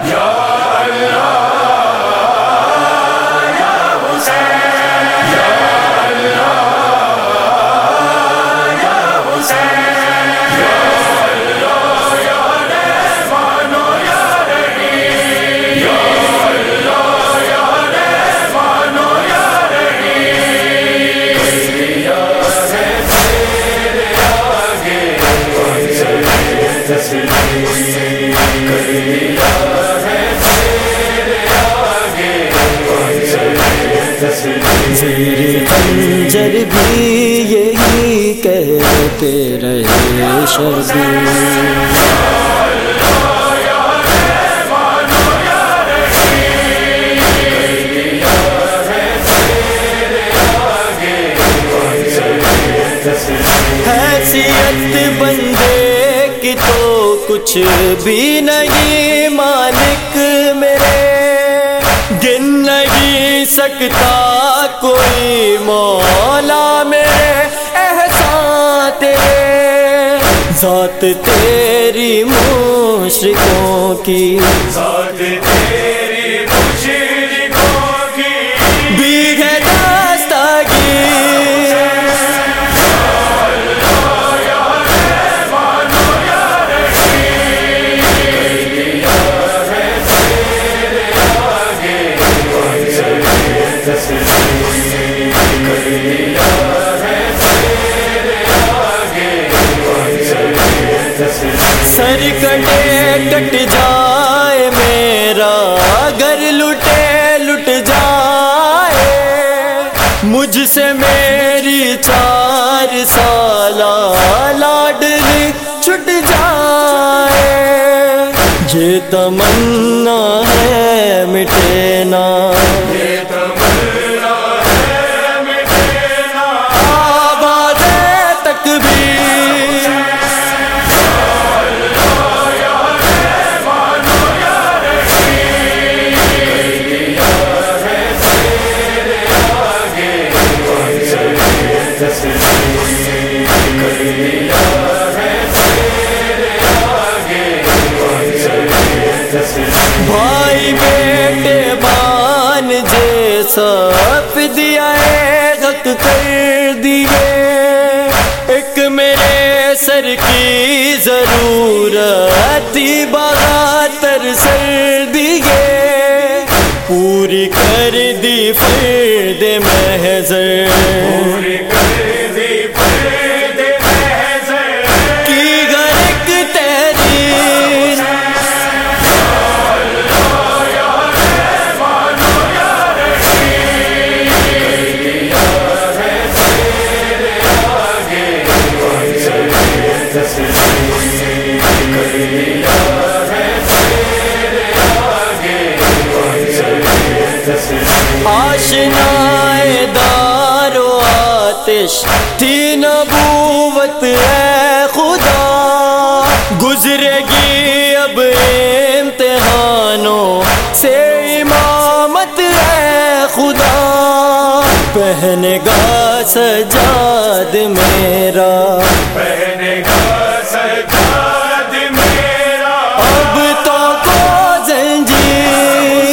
زیر خنجر بھی یہی کہتے رہے شبیر، حیثیت بندے کی تو کچھ بھی نہیں مالک میرے، گن نہیں سکتا کوئی مولا میرے احسان تیرے، ذات تیری مشرکوں کی، ذات تیری مشرکوں کی بھی ہے داستاگیر، سر کٹے کٹ جائے میرا گھر لٹے لٹ جائے، مجھ سے میری 4 سالہ لاڈلی چھٹ جائے، یہ تمنا ہے مٹے نا، یہ تمنا ہے مٹے نا، آواز تکبیر، بھائی بیٹے بان جیسا فدیہ حق کر دیے، ایک میرے سر کی ضرورت تھی بغاتر سر دیے، پوری کر دی فرد محضر، پوری کر دی فرد محضر کی غرق تحریر، آشنائے دار و آتش تھی نبوت ہے خدا، گزرے گی اب امتحانوں سے امامت ہے خدا، پہنے گا سجاد میرا، پہنے گا سجاد میرا، اب تو کو زنجیر،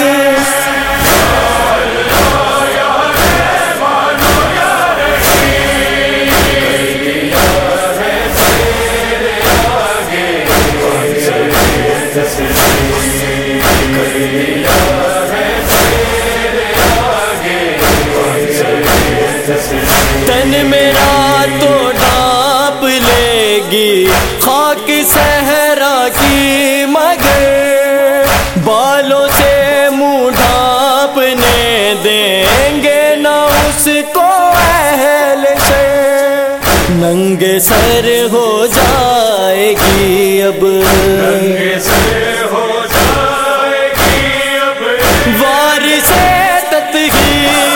تن میرا تو ڈانپ لے گی خاک صحرا کی، مگر بالوں سے منہ ڈھانپنے دیں گے نہ اس کو اہل شے، ننگے سر ہو جائے گی اب، ننگے سر ہو جائے گی اب، وارث تطہیر،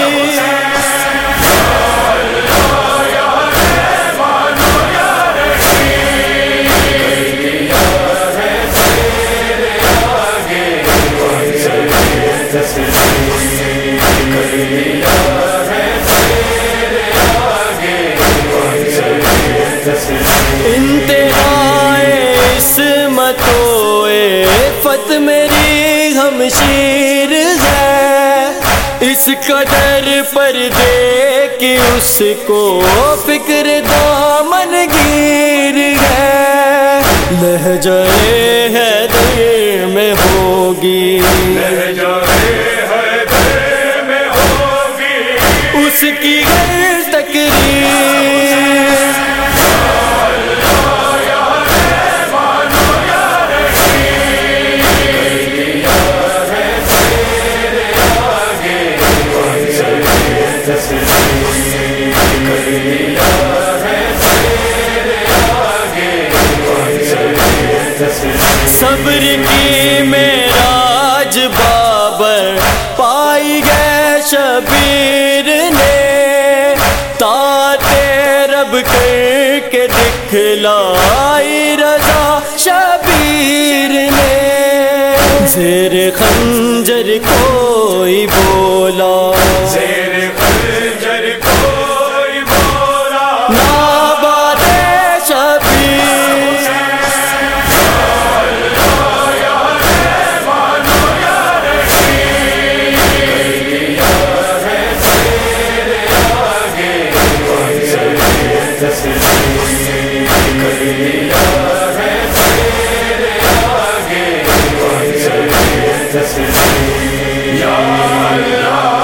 انتہائے عصمت و عفت میری ہمشیر ہے، اس قدر پردے کہ اس کو فکر دامن گیر ہے، لہجہ حیدر میں ہوگی، لہجہ حیدر میں ہوگی اس کی ہر تقریر، صبر کی معراج بابر پائی گئے شبیر نے، طاعت رب کر کے دکھلائی رضا شبیر نے، زیر خنجر کوئی بولا، زیر خنجر کوئی بولا، ناباد شبیر، یا اللہ